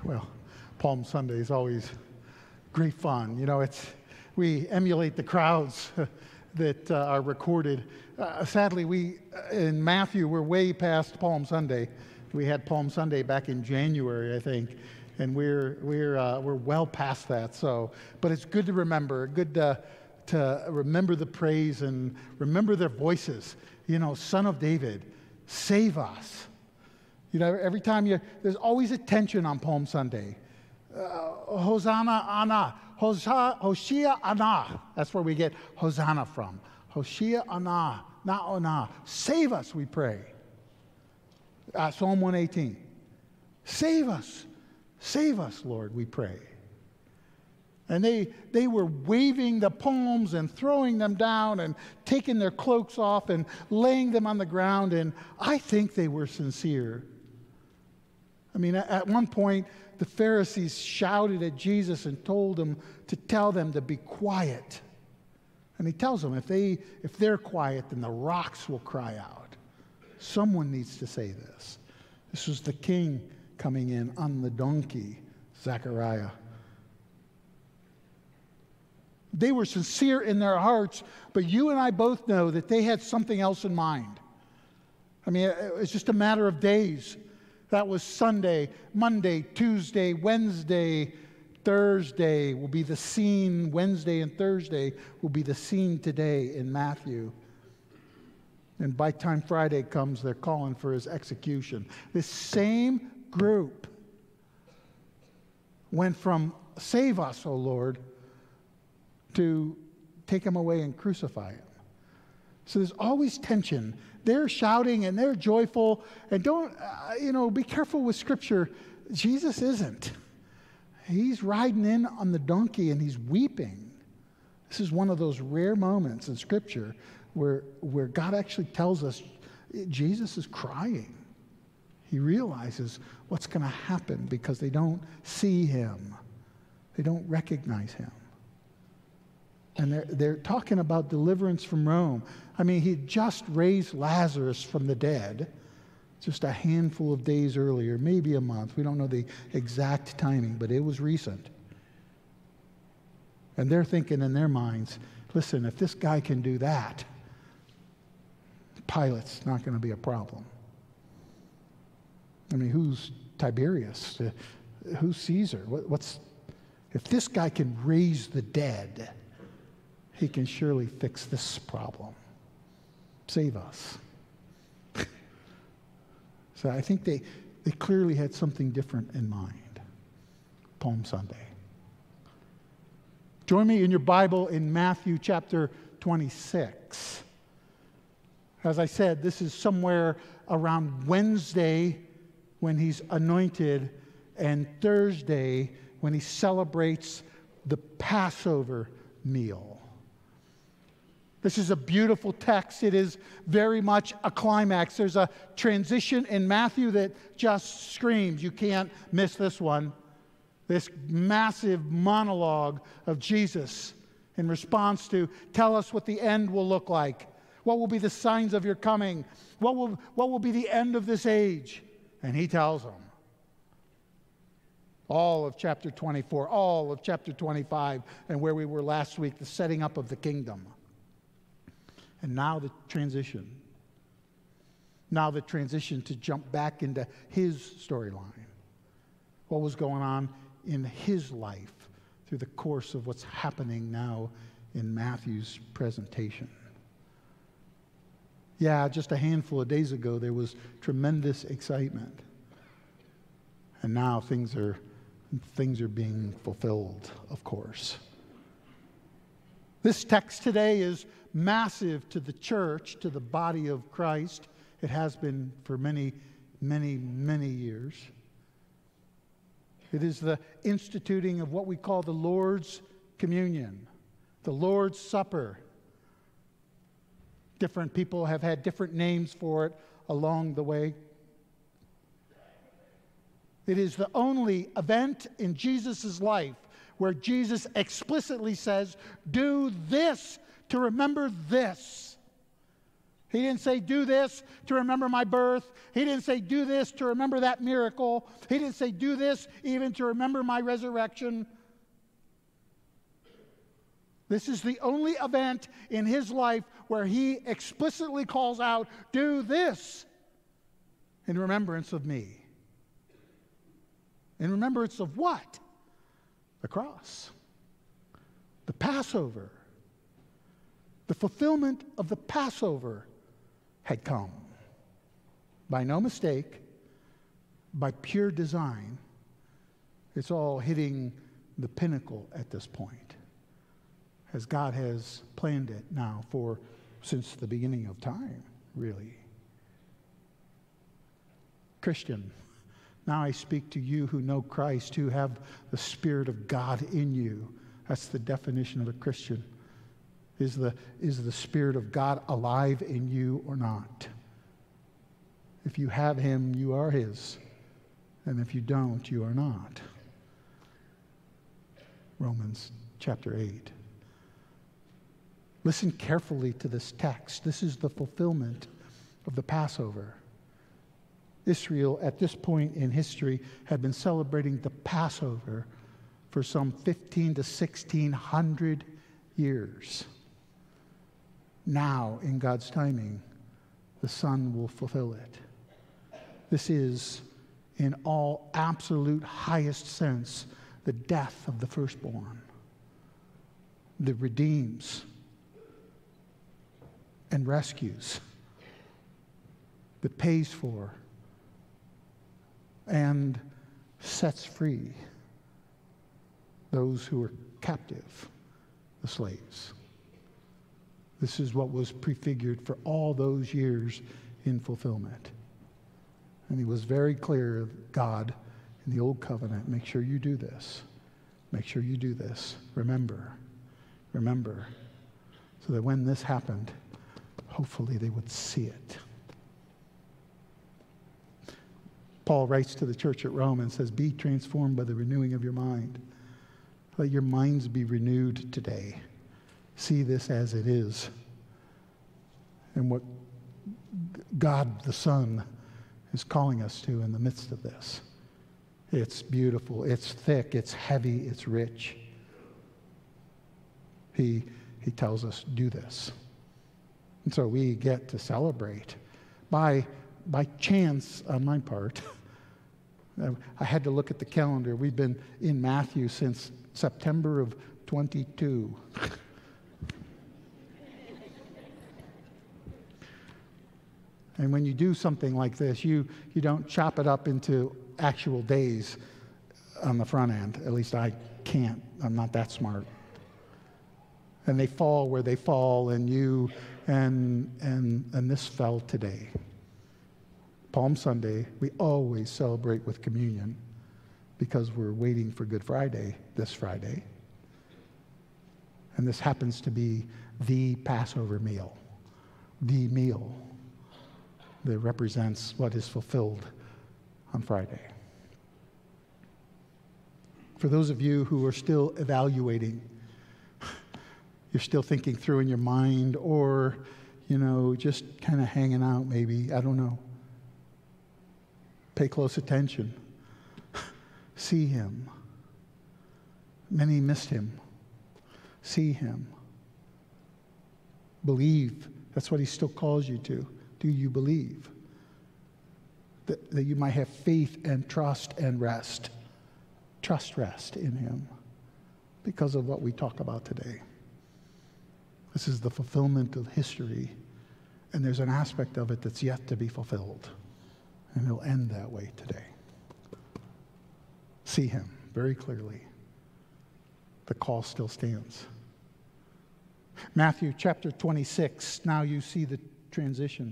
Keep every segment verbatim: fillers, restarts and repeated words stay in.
Well, Palm Sunday is always great fun. You know, it's we emulate the crowds that uh, are recorded. Uh, sadly, we in Matthew we're way past Palm Sunday. We had Palm Sunday back in January, I think, and we're we're uh, we're well past that. So, but it's good to remember, good to, to remember the praise and remember their voices. You know, Son of David, save us. You know, every time you, there's always a tension on Palm Sunday. Uh, Hosanna, Ana, Hosha, Hoshea, Ana. That's where we get Hosanna from. Hoshea, Ana, not Ona. Save us, we pray. Uh, Psalm one eighteen. Save us, save us, Lord, we pray. And they, they were waving the palms and throwing them down and taking their cloaks off and laying them on the ground. And I think they were sincere. I mean, at one point, the Pharisees shouted at Jesus and told him to tell them to be quiet. And he tells them if, they, if they're quiet, then the rocks will cry out. Someone needs to say this. This was the king coming in on the donkey, Zechariah. They were sincere in their hearts, but you and I both know that they had something else in mind. I mean, it's just a matter of days. That was Sunday, Monday, Tuesday, Wednesday, Thursday will be the scene. Wednesday and Thursday will be the scene today in Matthew. And by the time Friday comes, they're calling for his execution. This same group went from save us, O Lord, to take him away and crucify him. So there's always tension. They're shouting and they're joyful. And don't, uh, you know, be careful with Scripture. Jesus isn't. He's riding in on the donkey and he's weeping. This is one of those rare moments in Scripture where, where God actually tells us Jesus is crying. He realizes what's going to happen because they don't see him. They don't recognize him. And they're, they're talking about deliverance from Rome. I mean, he just raised Lazarus from the dead just a handful of days earlier, maybe a month. We don't know the exact timing, but it was recent. And they're thinking in their minds, listen, if this guy can do that, Pilate's not going to be a problem. I mean, who's Tiberius? Uh, who's Caesar? What, what's, if this guy can raise the dead, he can surely fix this problem. Save us. So I think they, they clearly had something different in mind. Palm Sunday. Join me in your Bible in Matthew chapter twenty-six. As I said, this is somewhere around Wednesday when he's anointed and Thursday when he celebrates the Passover meal. This is a beautiful text. It is very much a climax. There's a transition in Matthew that just screams. You can't miss this one. This massive monologue of Jesus in response to tell us what the end will look like. What will be the signs of your coming? What will, what will be the end of this age? And he tells them. All of chapter twenty-four, all of chapter twenty-five, and where we were last week, the setting up of the kingdom. And now the transition. Now the transition to jump back into his storyline. What was going on in his life through the course of what's happening now in Matthew's presentation. Yeah, just a handful of days ago, there was tremendous excitement. And now things are, things are being fulfilled, of course. This text today is massive to the church, to the body of Christ. It has been for many, many, many years. It is the instituting of what we call the Lord's Communion, the Lord's Supper. Different people have had different names for it along the way. It is the only event in Jesus' life where Jesus explicitly says, do this to remember this. He didn't say, do this to remember my birth. He didn't say, do this to remember that miracle. He didn't say, do this even to remember my resurrection. This is the only event in his life where he explicitly calls out, do this in remembrance of me. In remembrance of what? The cross. The Passover. The fulfillment of the Passover had come. By no mistake, by pure design, it's all hitting the pinnacle at this point, as God has planned it now for since the beginning of time, really. Christian, now I speak to you who know Christ, who have the Spirit of God in you. That's the definition of a Christian. Is the, is the Spirit of God alive in you or not? If you have him, you are his. And if you don't, you are not. Romans chapter eight. Listen carefully to this text. This is the fulfillment of the Passover. Israel, at this point in history, had been celebrating the Passover for some fifteen to sixteen hundred years. Now, in God's timing, the Son will fulfill it. This is, in all absolute highest sense, the death of the firstborn that redeems and rescues, that pays for and sets free those who are captive, the slaves. This is what was prefigured for all those years in fulfillment. And he was very clear, God, in the Old Covenant, make sure you do this. Make sure you do this. Remember. Remember. So that when this happened, hopefully they would see it. Paul writes to the church at Rome and says, be transformed by the renewing of your mind. Let your minds be renewed today. See this as it is. And what God the Son is calling us to in the midst of this. It's beautiful, it's thick, it's heavy, it's rich. He, he tells us, do this. And so we get to celebrate. By, by chance on my part, I had to look at the calendar. We've been in Matthew since September of twenty-two. And when you do something like this, you, you don't chop it up into actual days on the front end. At least I can't. I'm not that smart. And they fall where they fall, and you, and, and, and this fell today. Palm Sunday, we always celebrate with communion because we're waiting for Good Friday this Friday. And this happens to be the Passover meal, the meal that represents what is fulfilled on Friday. For those of you who are still evaluating, you're still thinking through in your mind, or, you know, just kind of hanging out maybe, I don't know. Pay close attention. See him. Many missed him. See him. Believe. That's what he still calls you to. Do you believe? That, that you might have faith and trust and rest. Trust, rest in him because of what we talk about today. This is the fulfillment of history, and there's an aspect of it that's yet to be fulfilled, and it'll end that way today. See him very clearly. The call still stands. Matthew chapter twenty-six, now you see the transition.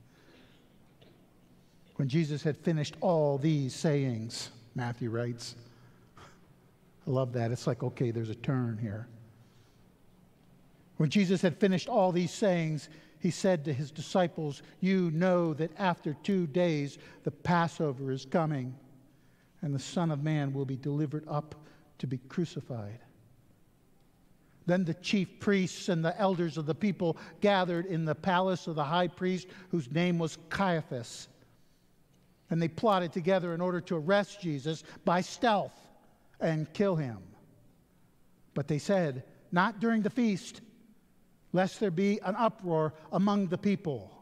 When Jesus had finished all these sayings, Matthew writes, I love that. It's like, okay, there's a turn here. When Jesus had finished all these sayings, he said to his disciples, you know that after two days the Passover is coming, and the Son of Man will be delivered up to be crucified. Then the chief priests and the elders of the people gathered in the palace of the high priest, whose name was Caiaphas. And they plotted together in order to arrest Jesus by stealth and kill him. But they said, not during the feast, lest there be an uproar among the people.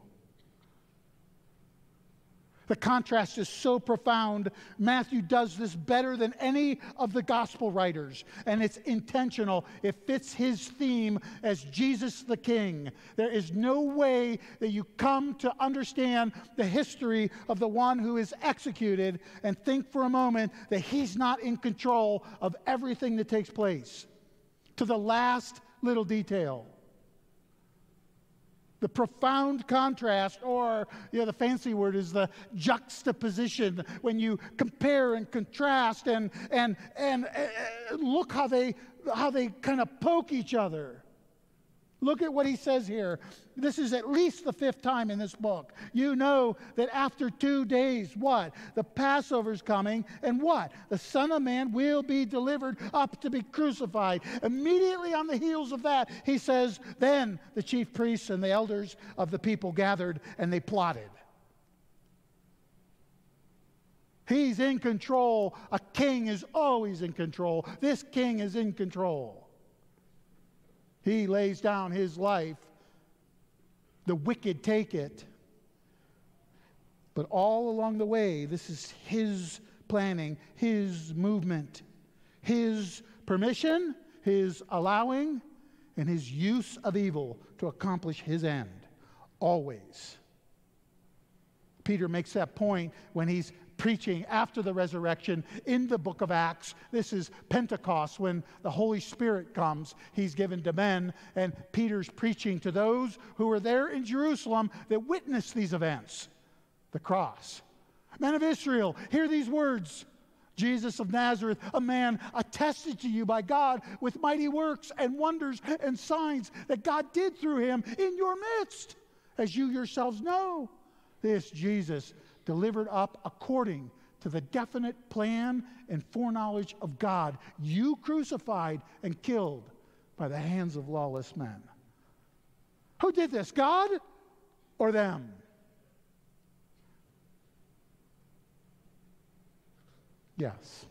The contrast is so profound. Matthew does this better than any of the gospel writers, and it's intentional. It fits his theme as Jesus the King. There is no way that you come to understand the history of the one who is executed and think for a moment that he's not in control of everything that takes place, to the last little detail. The profound contrast, or you know, the fancy word is the juxtaposition, when you compare and contrast and and and uh, look how they how they kind of poke each other. Look at what he says here. This is at least the fifth time in this book. You know that after two days, what? The Passover's coming, and what? The Son of Man will be delivered up to be crucified. Immediately on the heels of that, he says, then the chief priests and the elders of the people gathered, and they plotted. He's in control. A king is always in control. This king is in control. He lays down his life. The wicked take it. But all along the way, this is his planning, his movement, his permission, his allowing, and his use of evil to accomplish his end. Always. Peter makes that point when he's preaching after the resurrection in the book of Acts. This is Pentecost, when the Holy Spirit comes. He's given to men, and Peter's preaching to those who were there in Jerusalem that witnessed these events. The cross. Men of Israel, hear these words. Jesus of Nazareth, a man attested to you by God with mighty works and wonders and signs that God did through him in your midst, as you yourselves know. This Jesus delivered up according to the definite plan and foreknowledge of God, you crucified and killed by the hands of lawless men. Who did this, God or them? Yes.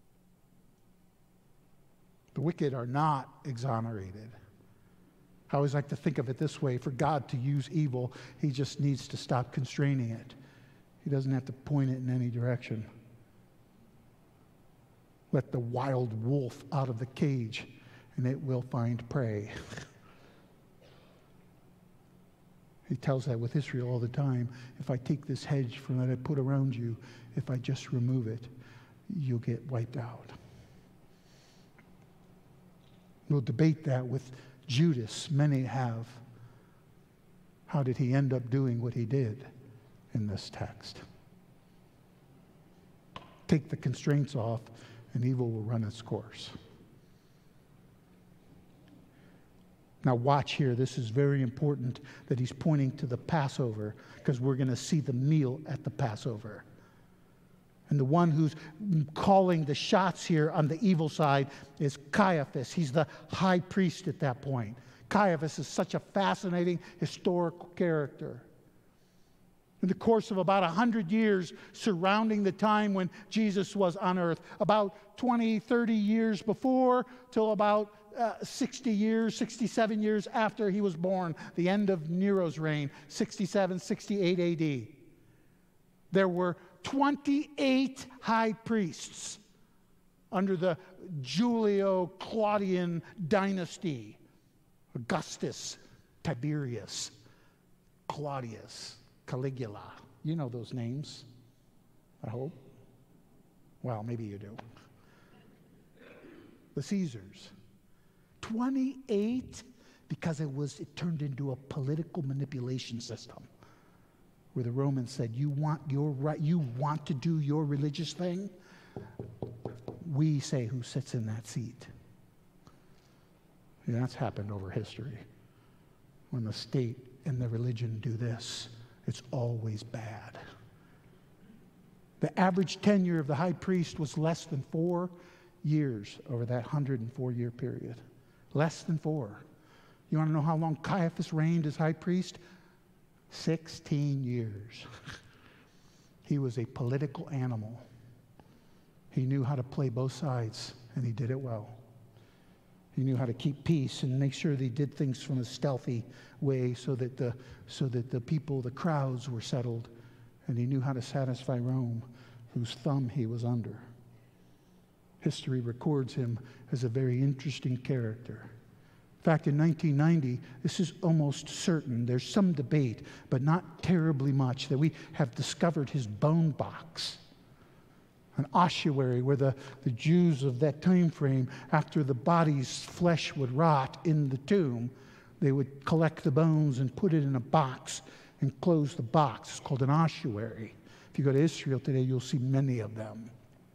The wicked are not exonerated. I always like to think of it this way. For God to use evil, he just needs to stop constraining it. He doesn't have to point it in any direction. Let the wild wolf out of the cage, and it will find prey. He tells that with Israel all the time. If I take this hedge from that I put around you, if I just remove it, you'll get wiped out. We'll debate that with Judas. Many have. How did he end up doing what he did in this text? Take the constraints off, and evil will run its course. Now watch here. This is very important that he's pointing to the Passover, because we're going to see the meal at the Passover. And the one who's calling the shots here on the evil side is Caiaphas. He's the high priest at that point. Caiaphas is such a fascinating historical character. In the course of about one hundred years surrounding the time when Jesus was on earth, about twenty, thirty years before till about uh, sixty years, sixty-seven years after he was born, the end of Nero's reign, sixty-seven, sixty-eight A D, there were twenty-eight high priests under the Julio-Claudian dynasty. Augustus, Tiberius, Claudius, Caligula. You know those names, I hope. Well, maybe you do. The Caesars. twenty-eight, because it was it turned into a political manipulation system, where the Romans said, you want your right, you want to do your religious thing? We say who sits in that seat. And that's happened over history. When the state and the religion do this, it's always bad. The average tenure of the high priest was less than four years over that one hundred four year period. Less than four. You want to know how long Caiaphas reigned as high priest? Sixteen years. He was a political animal. He knew how to play both sides, and he did it well. He knew how to keep peace and make sure that he did things from a stealthy way so that the, so that the people, the crowds were settled. And he knew how to satisfy Rome, whose thumb he was under. History records him as a very interesting character. In fact, in nineteen ninety, this is almost certain, there's some debate, but not terribly much, that we have discovered his bone box. An ossuary where the, the Jews of that time frame, after the body's flesh would rot in the tomb, they would collect the bones and put it in a box and close the box. It's called an ossuary. If you go to Israel today, you'll see many of them.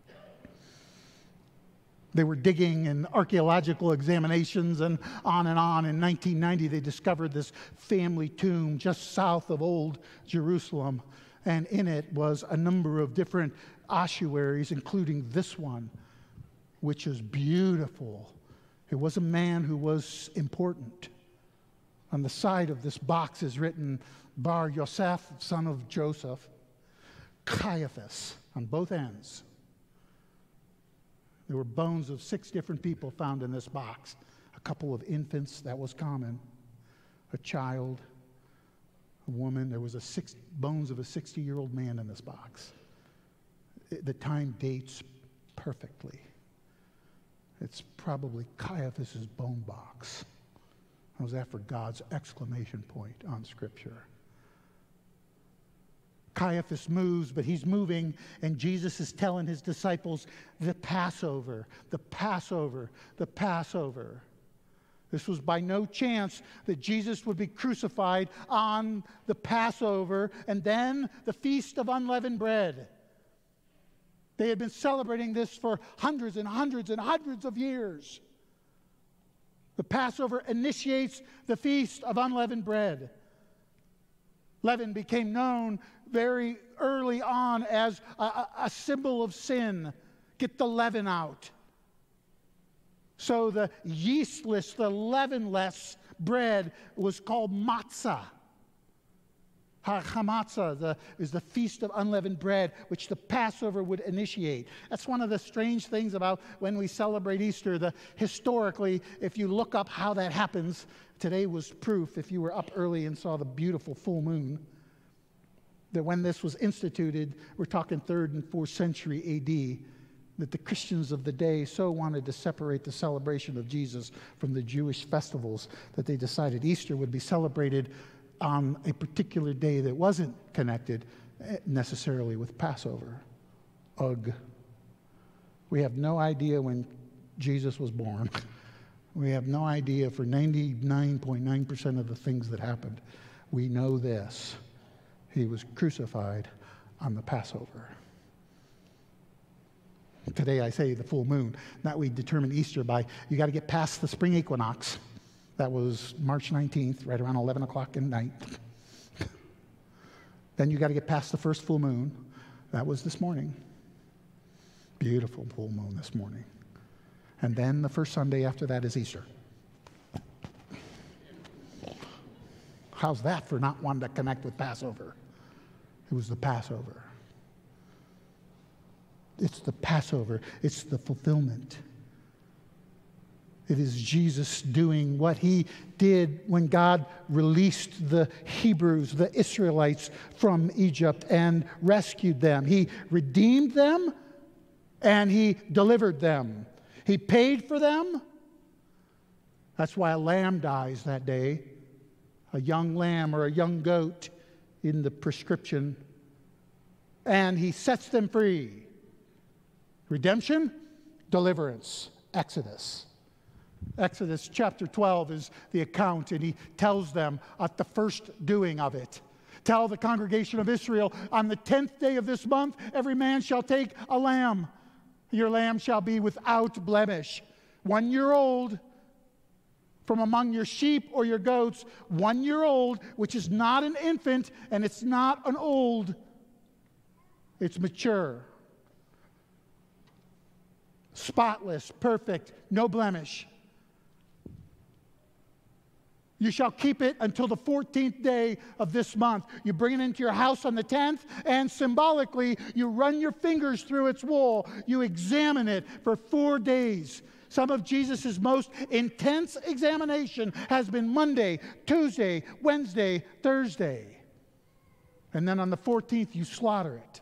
They were digging and archaeological examinations and on and on. In nineteen ninety, they discovered this family tomb just south of Old Jerusalem. And in it was a number of different ossuaries, including this one, which is beautiful. It was a man who was important. On the side of this box is written, Bar Yosef, son of Joseph, Caiaphas, on both ends. There were bones of six different people found in this box. A couple of infants, that was common. A child, a woman. There was a six, bones of a sixty-year-old man in this box. It, the time dates perfectly. It's probably Caiaphas's bone box. How's that for God's exclamation point on Scripture? Caiaphas moves, but he's moving, and Jesus is telling his disciples, the Passover, the Passover, the Passover. This was by no chance that Jesus would be crucified on the Passover and then the Feast of Unleavened Bread. They had been celebrating this for hundreds and hundreds and hundreds of years. The Passover initiates the Feast of Unleavened Bread. Leaven became known very early on as a, a, a symbol of sin. Get the leaven out. So the yeastless, the leavenless bread was called matzah. Hamatzah the, is the Feast of Unleavened Bread, which the Passover would initiate. That's one of the strange things about when we celebrate Easter. The, historically, if you look up how that happens, today was proof, if you were up early and saw the beautiful full moon, that when this was instituted, we're talking third and fourth century A D, that the Christians of the day so wanted to separate the celebration of Jesus from the Jewish festivals that they decided Easter would be celebrated on a particular day that wasn't connected necessarily with Passover. Ugh. We have no idea when Jesus was born. We have no idea for ninety-nine point nine percent of the things that happened. We know this. He was crucified on the Passover. Today I say the full moon. That we determine Easter by, you got to get past the spring equinox. That was March nineteenth, right around eleven o'clock at night. Then you got to get past the first full moon. That was this morning. Beautiful full moon this morning. And then the first Sunday after that is Easter. How's that for not wanting to connect with Passover? It was the Passover. It's the Passover. It's the fulfillment. It is Jesus doing what he did when God released the Hebrews, the Israelites, from Egypt and rescued them. He redeemed them and he delivered them. He paid for them. That's why a lamb dies that day. A young lamb or a young goat in the prescription. And he sets them free. Redemption, deliverance, Exodus. Exodus chapter twelve is the account, and he tells them at the first doing of it. Tell the congregation of Israel, on the tenth day of this month, every man shall take a lamb. Your lamb shall be without blemish. One year old from among your sheep or your goats, one year old, which is not an infant and it's not an old. It's mature. Spotless, perfect, no blemish. You shall keep it until the fourteenth day of this month. You bring it into your house on the tenth, and symbolically, you run your fingers through its wool. You examine it for four days. Some of Jesus' most intense examination has been Monday, Tuesday, Wednesday, Thursday. And then on the fourteenth, you slaughter it.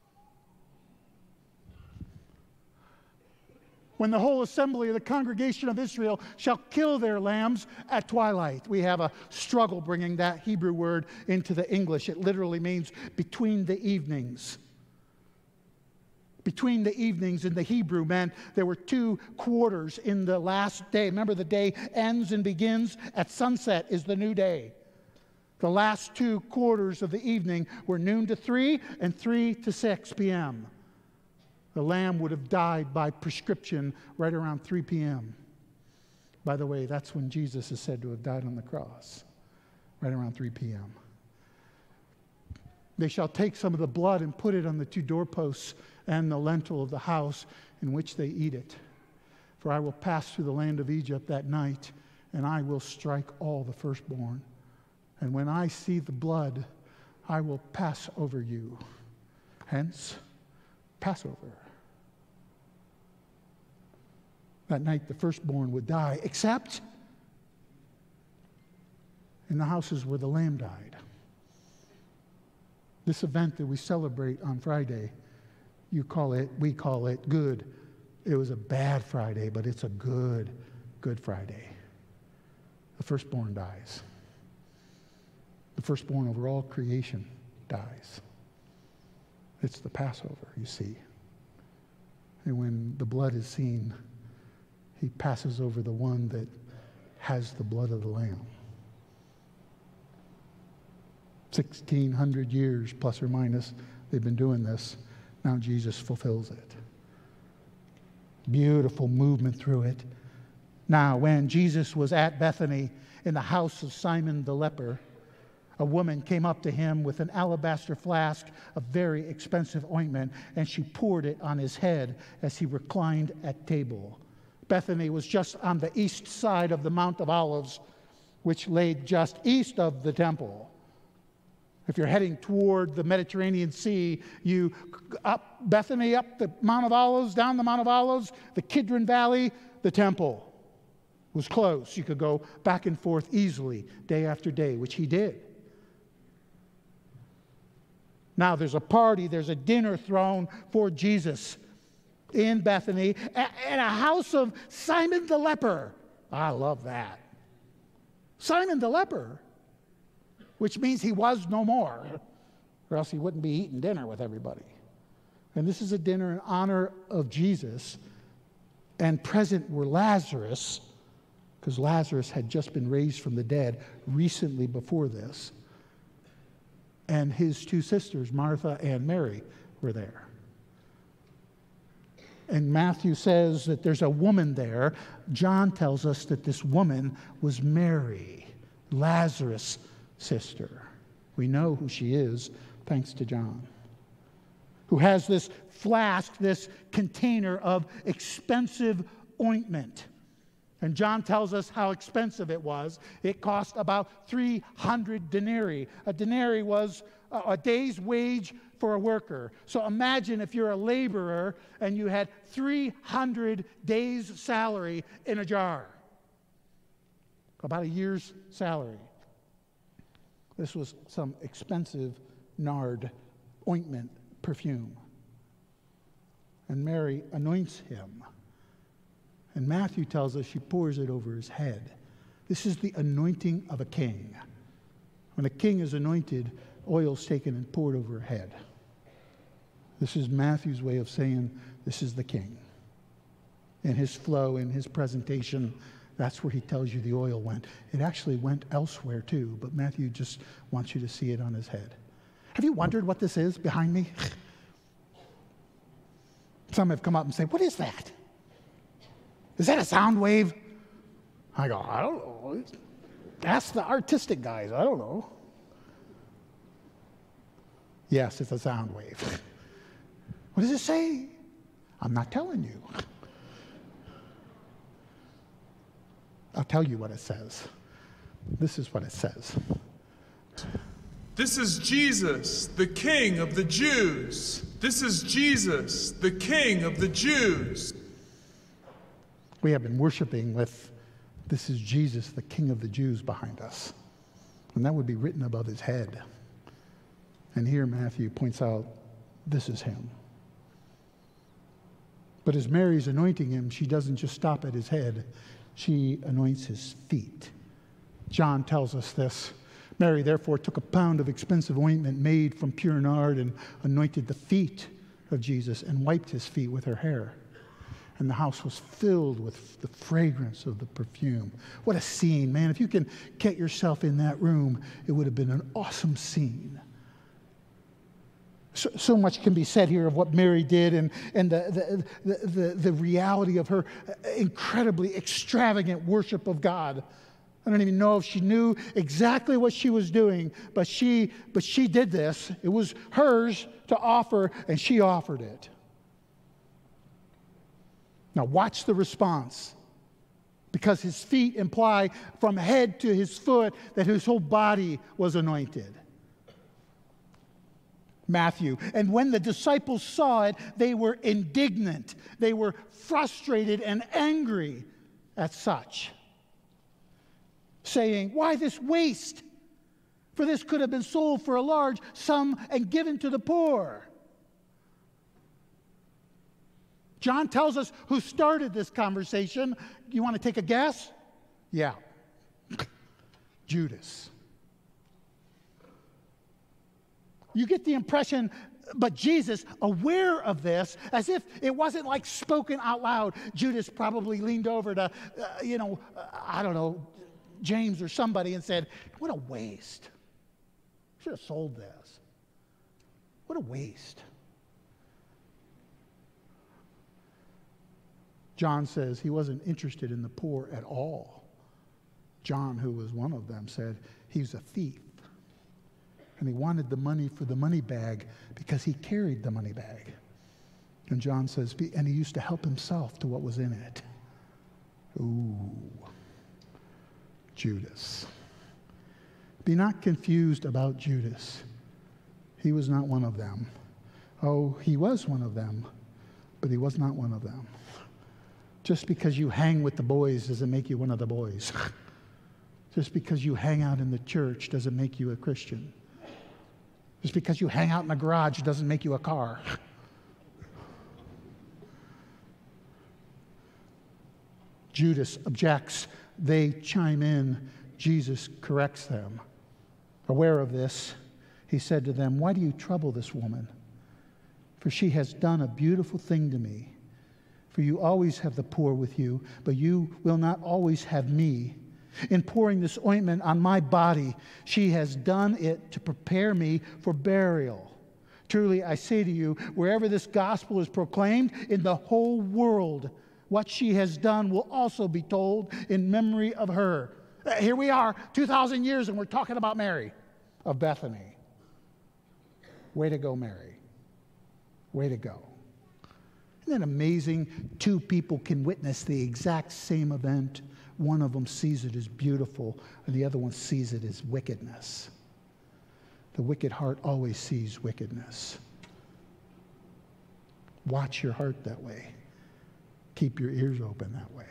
When the whole assembly of the congregation of Israel shall kill their lambs at twilight. We have a struggle bringing that Hebrew word into the English. It literally means between the evenings. Between the evenings in the Hebrew meant there were two quarters in the last day. Remember, the day ends and begins at sunset is the new day. The last two quarters of the evening were noon to three and three to six p m The lamb would have died by prescription right around three p m By the way, that's when Jesus is said to have died on the cross, right around three p m They shall take some of the blood and put it on the two doorposts and the lintel of the house in which they eat it. For I will pass through the land of Egypt that night, and I will strike all the firstborn. And when I see the blood, I will pass over you. Hence, Passover. That night the firstborn would die, except in the houses where the lamb died. This event that we celebrate on Friday, you call it, we call it good. It was a bad Friday, but it's a good, good Friday. The firstborn dies. The firstborn over all creation dies. It's the Passover, you see. And when the blood is seen, he passes over the one that has the blood of the Lamb. sixteen hundred years, plus or minus, they've been doing this. Now Jesus fulfills it. Beautiful movement through it. Now, when Jesus was at Bethany in the house of Simon the leper, a woman came up to him with an alabaster flask of very expensive ointment, and she poured it on his head as he reclined at table. Bethany was just on the east side of the Mount of Olives, which lay just east of the temple. If you're heading toward the Mediterranean Sea, you up Bethany, up the Mount of Olives, down the Mount of Olives, the Kidron Valley, the temple was close. You could go back and forth easily, day after day, which he did. Now there's a party, there's a dinner thrown for Jesus in Bethany at a house of Simon the leper. I love that. Simon the leper, which means he was no more, or else he wouldn't be eating dinner with everybody. And this is a dinner in honor of Jesus, and present were Lazarus, because Lazarus had just been raised from the dead recently before this, and his two sisters, Martha and Mary, were there. And Matthew says that there's a woman there. John tells us that this woman was Mary, Lazarus' sister. We know who she is, thanks to John, who has this flask, this container of expensive ointment. And John tells us how expensive it was. It cost about three hundred denarii. A denarii was a day's wage for a worker. So imagine if you're a laborer and you had three hundred days' salary in a jar. About a year's salary. This was some expensive nard ointment perfume. And Mary anoints him. And Matthew tells us she pours it over his head. This is the anointing of a king. When a king is anointed, oil's taken and poured over her head. This is Matthew's way of saying this is the king. In his flow, in his presentation, that's where he tells you the oil went. It actually went elsewhere too, but Matthew just wants you to see it on his head. Have you wondered what this is behind me? Some have come up and say, "What is that? Is that a sound wave?" I go, "I don't know. Ask the artistic guys. I don't know." Yes, it's a sound wave. What does it say? I'm not telling you. I'll tell you what it says. This is what it says. This is Jesus, the King of the Jews. This is Jesus, the King of the Jews. We have been worshiping with, this is Jesus, the King of the Jews, behind us. And that would be written above his head. And here Matthew points out, this is him. But as Mary's anointing him, she doesn't just stop at his head. She anoints his feet. John tells us this. Mary therefore took a pound of expensive ointment made from pure nard and anointed the feet of Jesus and wiped his feet with her hair. And the house was filled with the fragrance of the perfume. What a scene, man. If you can get yourself in that room, it would have been an awesome scene. So, so much can be said here of what Mary did and, and the, the, the, the, the reality of her incredibly extravagant worship of God. I don't even know if she knew exactly what she was doing, but she, but she did this. It was hers to offer, and she offered it. Now watch the response, because his feet imply from head to his foot that his whole body was anointed. Matthew, and when the disciples saw it, they were indignant. They were frustrated and angry at such, saying, why this waste? For this could have been sold for a large sum and given to the poor. John tells us who started this conversation. You want to take a guess? Yeah. Judas. You get the impression, but Jesus, aware of this, as if it wasn't like spoken out loud, Judas probably leaned over to, uh, you know, uh, I don't know, James or somebody and said, what a waste. Should have sold this. What a waste. John says he wasn't interested in the poor at all. John, who was one of them, said he's a thief. And he wanted the money for the money bag because he carried the money bag. And John says, and he used to help himself to what was in it. Ooh. Judas. Be not confused about Judas. He was not one of them. Oh, he was one of them, but he was not one of them. Just because you hang with the boys doesn't make you one of the boys. Just because you hang out in the church doesn't make you a Christian. Just because you hang out in the garage doesn't make you a car. Judas objects. They chime in. Jesus corrects them. Aware of this, he said to them, why do you trouble this woman? For she has done a beautiful thing to me. For you always have the poor with you, but you will not always have me. In pouring this ointment on my body, she has done it to prepare me for burial. Truly, I say to you, wherever this gospel is proclaimed in the whole world, what she has done will also be told in memory of her. Here we are, two thousand years, and we're talking about Mary of Bethany. Way to go, Mary. Way to go. Isn't it amazing? Two people can witness the exact same event. One of them sees it as beautiful, and the other one sees it as wickedness. The wicked heart always sees wickedness. Watch your heart that way. Keep your ears open that way.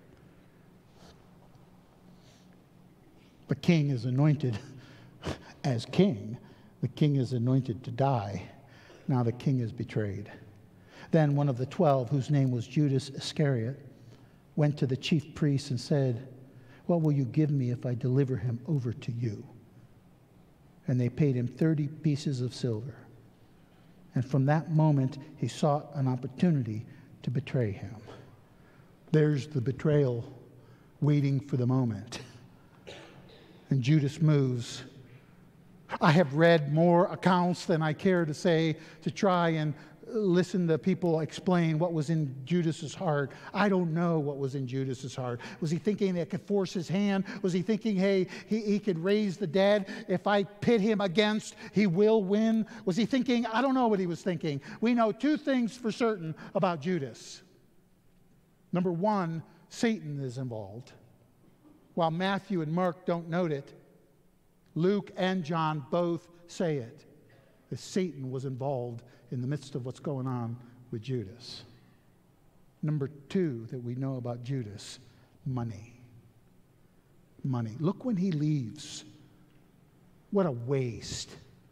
The king is anointed as king. The king is anointed to die. Now the king is betrayed. Then one of the twelve, whose name was Judas Iscariot, went to the chief priests and said, what will you give me if I deliver him over to you? And they paid him thirty pieces of silver. And from that moment, he sought an opportunity to betray him. There's the betrayal waiting for the moment. And Judas moves. I have read more accounts than I care to say to try and listen to people explain what was in Judas's heart. I don't know what was in Judas's heart. Was he thinking it could force his hand? Was he thinking, hey, he, he could raise the dead? If I pit him against, he will win? Was he thinking? I don't know what he was thinking. We know two things for certain about Judas. Number one, Satan is involved. While Matthew and Mark don't note it, Luke and John both say it, that Satan was involved in the midst of what's going on with Judas. Number two that we know about Judas, money. Money. Look when he leaves. What a waste.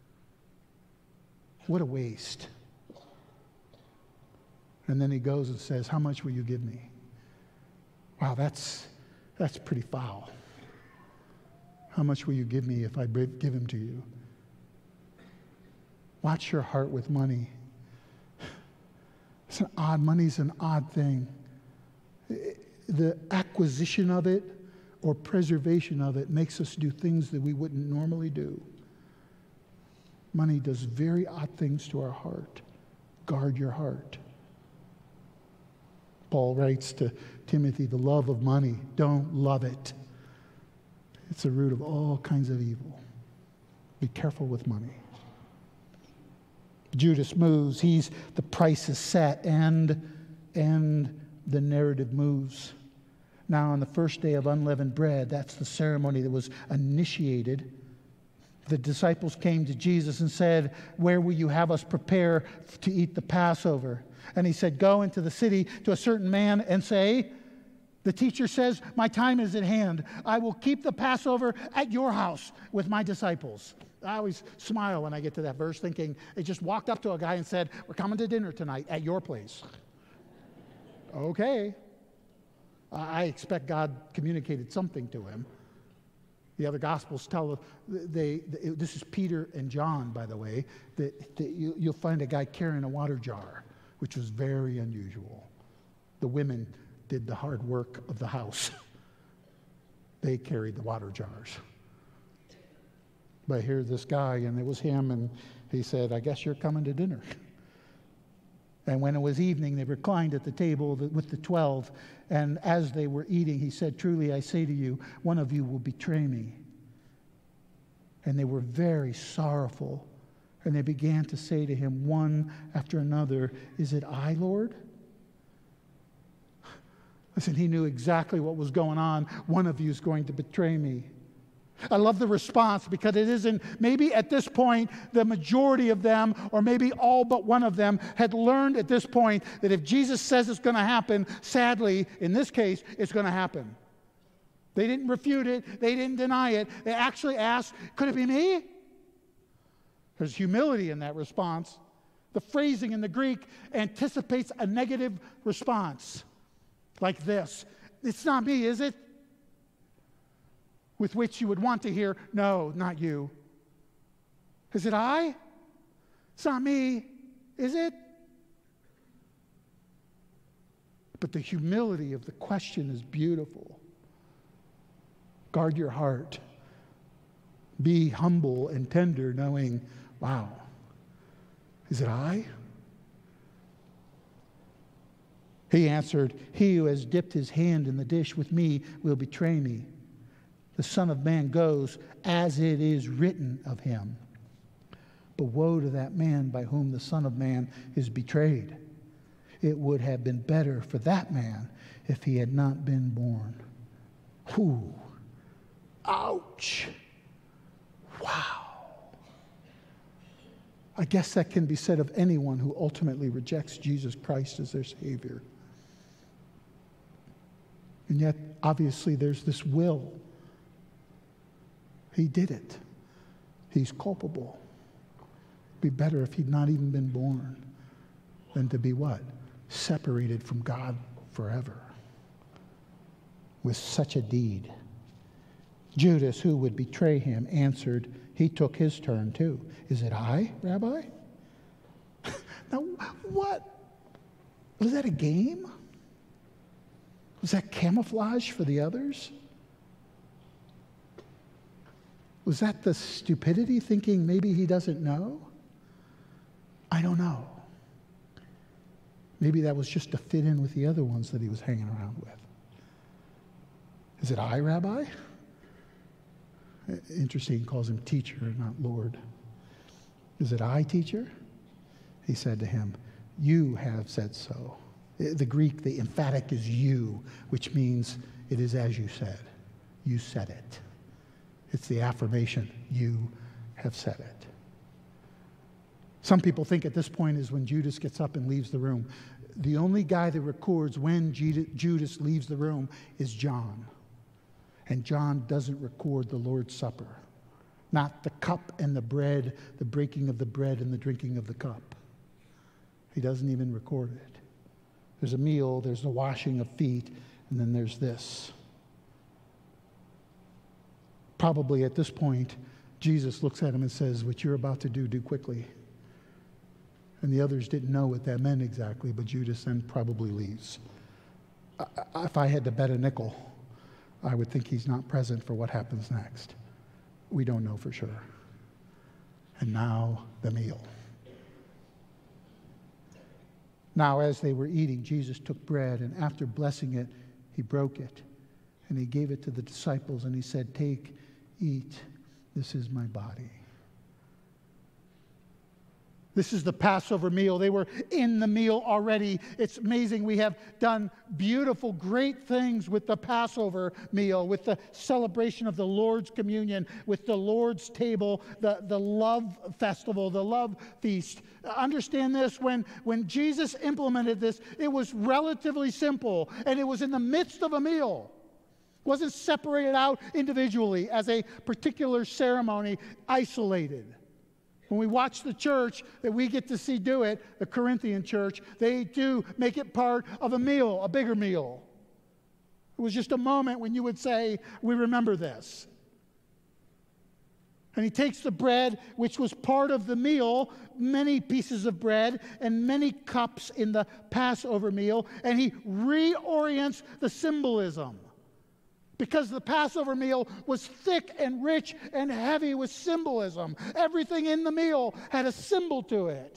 What a waste. And then he goes and says, how much will you give me? Wow, that's, that's pretty foul. How much will you give me if I give him to you? Watch your heart with money. It's an odd, money's an odd thing. The acquisition of it or preservation of it makes us do things that we wouldn't normally do. Money does very odd things to our heart. Guard your heart. Paul writes to Timothy, the love of money, don't love it. It's the root of all kinds of evil. Be careful with money. Judas moves. He's, the price is set, and, and the narrative moves. Now, on the first day of unleavened bread, that's the ceremony that was initiated. The disciples came to Jesus and said, where will you have us prepare to eat the Passover? And he said, go into the city to a certain man and say, the teacher says, my time is at hand. I will keep the Passover at your house with my disciples. I always smile when I get to that verse, thinking they just walked up to a guy and said, we're coming to dinner tonight at your place. Okay. I expect God communicated something to him. The other Gospels tell, they, they this is Peter and John, by the way, that, that you, you'll find a guy carrying a water jar, which was very unusual. The women did the hard work of the house. They carried the water jars. But here's this guy, and it was him, and he said, I guess you're coming to dinner. And when it was evening, they reclined at the table with the twelve, and as they were eating, he said, truly I say to you, one of you will betray me. And they were very sorrowful, and they began to say to him one after another, is it I, Lord? Listen, he knew exactly what was going on. One of you is going to betray me. I love the response because it isn't, maybe at this point, the majority of them, or maybe all but one of them, had learned at this point that if Jesus says it's going to happen, sadly, in this case, it's going to happen. They didn't refute it. They didn't deny it. They actually asked, could it be me? There's humility in that response. The phrasing in the Greek anticipates a negative response like this. It's not me, is it? With which you would want to hear, no, not you. Is it I? It's not me, is it? But the humility of the question is beautiful. Guard your heart. Be humble and tender, knowing, wow, is it I? He answered, he who has dipped his hand in the dish with me will betray me. The Son of Man goes as it is written of him. But woe to that man by whom the Son of Man is betrayed. It would have been better for that man if he had not been born. Whew. Ouch. Wow. I guess that can be said of anyone who ultimately rejects Jesus Christ as their Savior. And yet, obviously, there's this will. He did it. He's culpable. It'd be better if he'd not even been born than to be what? Separated from God forever with such a deed. Judas, who would betray him, answered, he took his turn too. Is it I, Rabbi? Now, what? Was that a game? Was that camouflage for the others? Was that the stupidity, thinking maybe he doesn't know? I don't know. Maybe that was just to fit in with the other ones that he was hanging around with. Is it I, Rabbi? Interesting, he calls him teacher, not Lord. Is it I, teacher? He said to him, you have said so. The Greek, the emphatic is you, which means it is as you said. You said it. It's the affirmation. You have said it. Some people think at this point is when Judas gets up and leaves the room. The only guy that records when Judas leaves the room is John. And John doesn't record the Lord's Supper. Not the cup and the bread, the breaking of the bread and the drinking of the cup. He doesn't even record it. There's a meal, there's the washing of feet, and then there's this. Probably at this point, Jesus looks at him and says, what you're about to do, do quickly. And the others didn't know what that meant exactly, but Judas then probably leaves. I, if I had to bet a nickel, I would think he's not present for what happens next. We don't know for sure. And now the meal. Now as they were eating, Jesus took bread, and after blessing it, he broke it. And he gave it to the disciples, and he said, take, eat, this is my body. This is the Passover meal. They were in the meal already. It's amazing. We have done beautiful, great things with the Passover meal, with the celebration of the Lord's communion, with the Lord's table, the, the love festival, the love feast. Understand this, when, when Jesus implemented this, it was relatively simple, and it was in the midst of a meal. It wasn't separated out individually as a particular ceremony, isolated. When we watch the church that we get to see do it, the Corinthian church, they do make it part of a meal, a bigger meal. It was just a moment when you would say, we remember this. And he takes the bread, which was part of the meal, many pieces of bread and many cups in the Passover meal, and he reorients the symbolism. Because the Passover meal was thick and rich and heavy with symbolism. Everything in the meal had a symbol to it.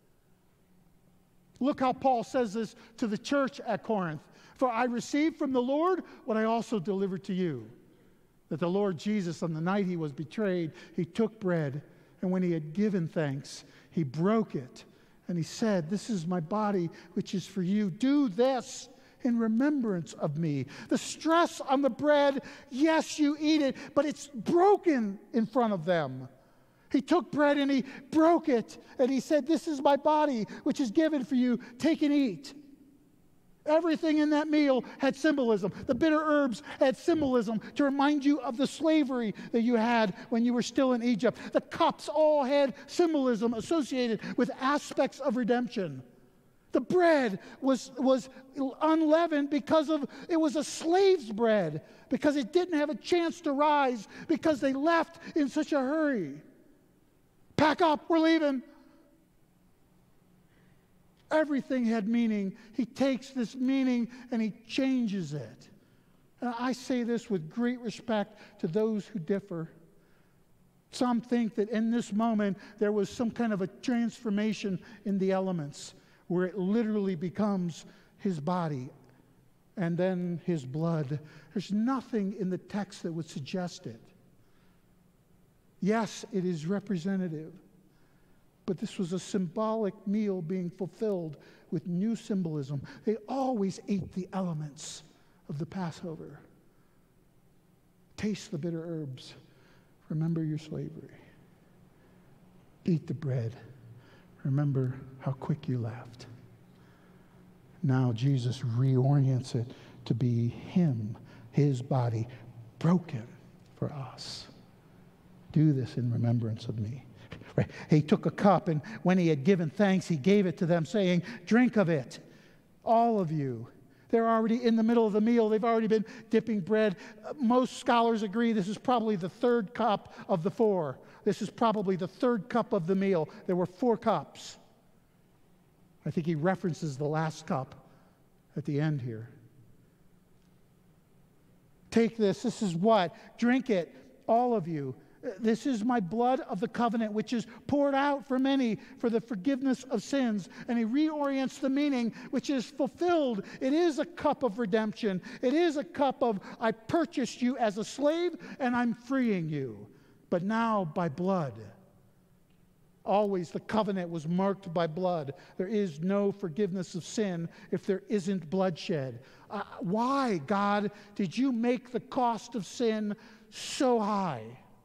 Look how Paul says this to the church at Corinth. For I received from the Lord what I also delivered to you. That the Lord Jesus, on the night he was betrayed, he took bread, and when he had given thanks, he broke it. And he said, this is my body, which is for you. Do this in remembrance of me. The stress on the bread, yes, you eat it, but it's broken in front of them. He took bread and he broke it, and he said, this is my body, which is given for you. Take and eat. Everything in that meal had symbolism. The bitter herbs had symbolism to remind you of the slavery that you had when you were still in Egypt. The cups all had symbolism associated with aspects of redemption. The bread was, was unleavened because of it was a slave's bread, because it didn't have a chance to rise, because they left in such a hurry. Pack up, we're leaving. Everything had meaning. He takes this meaning and he changes it. And I say this with great respect to those who differ. Some think that in this moment there was some kind of a transformation in the elements, where it literally becomes his body and then his blood. There's nothing in the text that would suggest it. Yes, it is representative, but this was a symbolic meal being fulfilled with new symbolism. They always ate the elements of the Passover. Taste the bitter herbs. Remember your slavery. Eat the bread. Remember how quick you left. Now Jesus reorients it to be him, his body, broken for us. Do this in remembrance of me. Right. He took a cup, and when he had given thanks, he gave it to them, saying, drink of it, all of you. They're already in the middle of the meal. They've already been dipping bread. Uh, most scholars agree this is probably the third cup of the four. This is probably the third cup of the meal. There were four cups. I think he references the last cup at the end here. Take this. This is what? Drink it, all of you. This is my blood of the covenant, which is poured out for many for the forgiveness of sins. And he reorients the meaning, which is fulfilled. It is a cup of redemption. It is a cup of, I purchased you as a slave, and I'm freeing you. But now by blood. Always the covenant was marked by blood. There is no forgiveness of sin if there isn't bloodshed. Uh, why, God, did you make the cost of sin so high?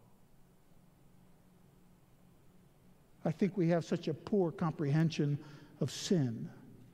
I think we have such a poor comprehension of sin.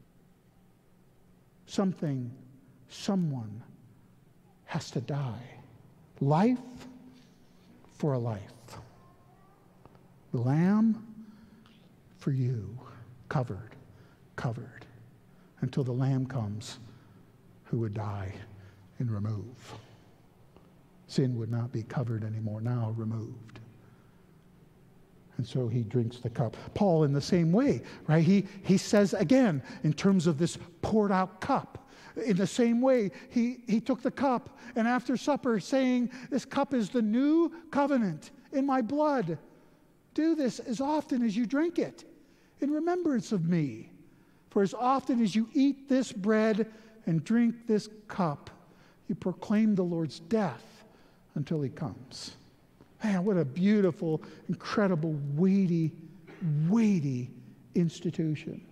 Something, someone has to die. Life for a life. The lamb for you, covered, covered, until the lamb comes who would die and remove. Sin would not be covered anymore, now removed. And so he drinks the cup. Paul, in the same way, right? He, he says again, in terms of this poured out cup, in the same way, he, he took the cup, and after supper, saying, this cup is the new covenant in my blood. Do this as often as you drink it, in remembrance of me. For as often as you eat this bread and drink this cup, you proclaim the Lord's death until he comes. Man, what a beautiful, incredible, weighty, weighty institution.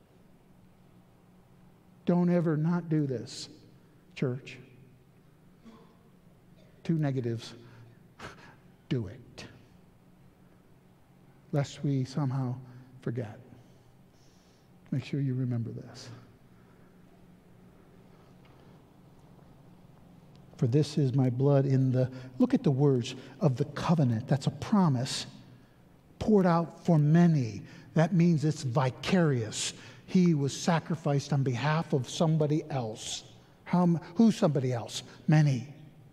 Don't ever not do this, church. Two negatives. Do it. Lest we somehow forget. Make sure you remember this. For this is my blood in the, look at the words, of the covenant. That's a promise poured out for many. That means it's vicarious. He was sacrificed on behalf of somebody else. How, who's somebody else? Many.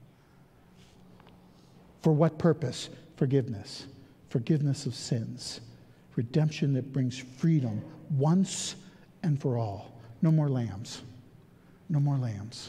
For what purpose? Forgiveness. Forgiveness of sins. Redemption that brings freedom once and for all. No more lambs. No more lambs.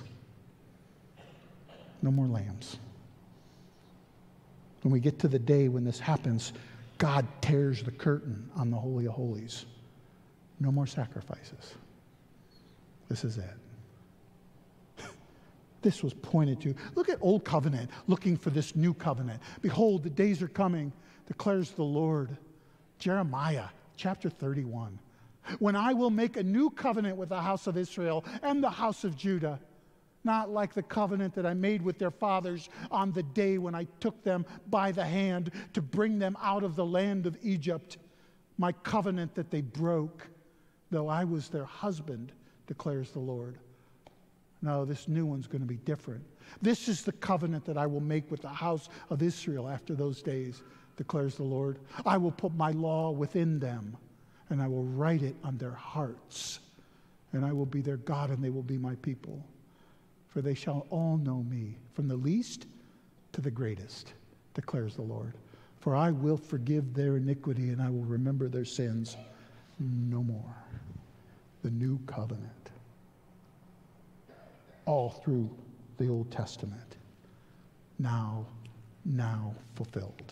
No more lambs. When we get to the day when this happens, God tears the curtain on the Holy of Holies. No more sacrifices. This is it. This was pointed to. Look at Old Covenant, looking for this new covenant. Behold, the days are coming, declares the Lord. Jeremiah chapter thirty-one. When I will make a new covenant with the house of Israel and the house of Judah, not like the covenant that I made with their fathers on the day when I took them by the hand to bring them out of the land of Egypt, my covenant that they broke, though I was their husband, declares the Lord. No, this new one's going to be different. This is the covenant that I will make with the house of Israel after those days, declares the Lord. I will put my law within them, and I will write it on their hearts, and I will be their God, and they will be my people. For they shall all know me, from the least to the greatest, declares the Lord. For I will forgive their iniquity, and I will remember their sins no more. The new covenant. All through the Old Testament. Now, now fulfilled.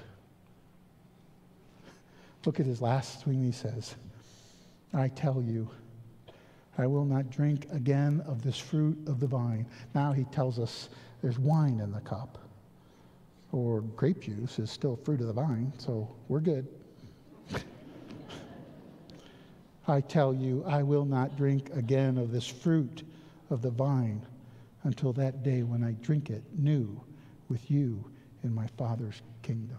Look at his last thing he says. I tell you, I will not drink again of this fruit of the vine. Now he tells us there's wine in the cup. Or grape juice is still fruit of the vine, so we're good. I tell you, I will not drink again of this fruit of the vine until that day when I drink it new with you in my Father's kingdom.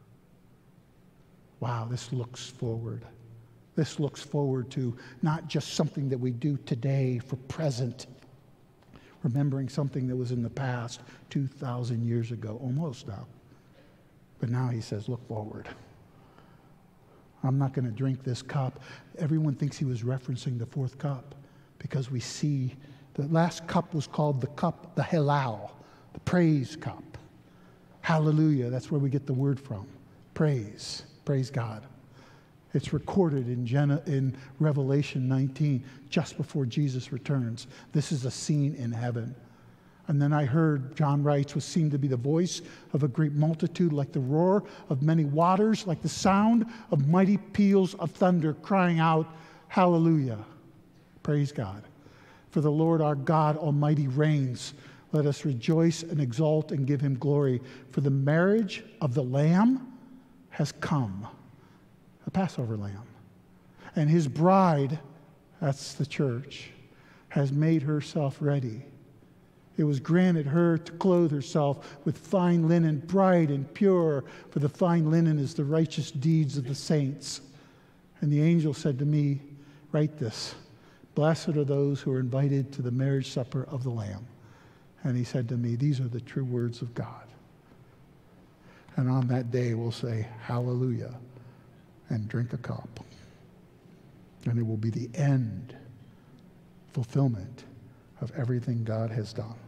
Wow, this looks forward. This looks forward to not just something that we do today for present, remembering something that was in the past two thousand years ago, almost now. But now he says, look forward. I'm not going to drink this cup. Everyone thinks he was referencing the fourth cup because we see the last cup was called the cup, the Hallel, the praise cup. Hallelujah, that's where we get the word from. Praise, praise God. It's recorded in, Gen- in Revelation nineteen, just before Jesus returns. This is a scene in heaven. And then I heard, John writes, was seen to be the voice of a great multitude, like the roar of many waters, like the sound of mighty peals of thunder, crying out, Hallelujah. Praise God. For the Lord our God Almighty reigns. Let us rejoice and exult and give him glory. For the marriage of the Lamb has come. a Passover lamb. And his bride, that's the church, has made herself ready. It was granted her to clothe herself with fine linen, bright and pure, for the fine linen is the righteous deeds of the saints. And the angel said to me, write this, blessed are those who are invited to the marriage supper of the Lamb. And he said to me, these are the true words of God. And on that day we'll say, hallelujah, and drink a cup. And it will be the end, fulfillment of everything God has done.